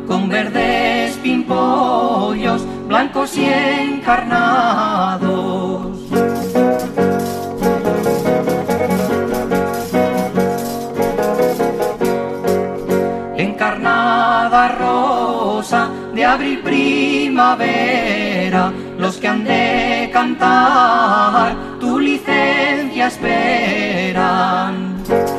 con verdes pimpollos, blancos y encarnados. Encarnada rosa de abril primavera, los que han de cantar tu licencia esperan.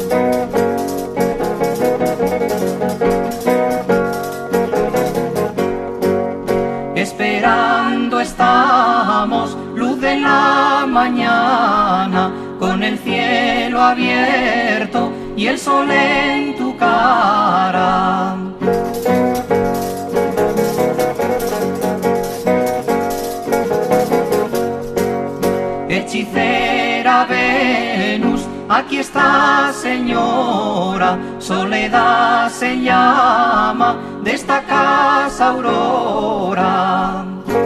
Esperando estamos, luz de la mañana, con el cielo abierto y el sol en tu cara. Hechicera Venus, aquí está señora, soledad se llama de esta casa Aurora.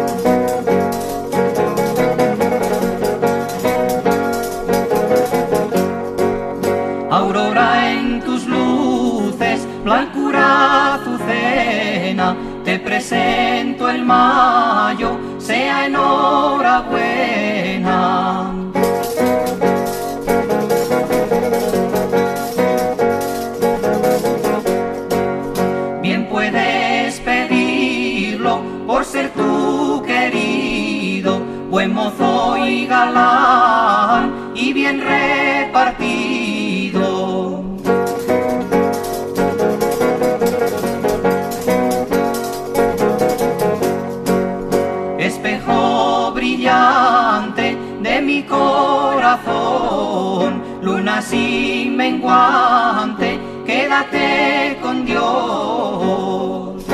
Aurora, en tus luces, blancura azucena, te presento el mayo, sea enhorabuena. Bien puedes pedirlo por ser tú querido, buen mozo y galán y bien repartido. Espejo brillante de mi corazón, luna sin menguante, quédate con Dios.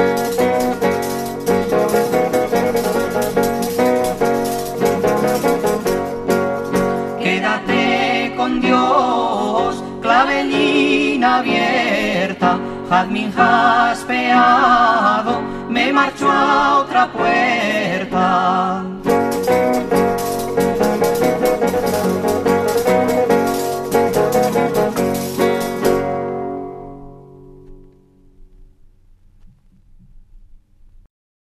Quédate con Dios, clavellina abierta, jazmín jaspeado, me marcho a otra puerta.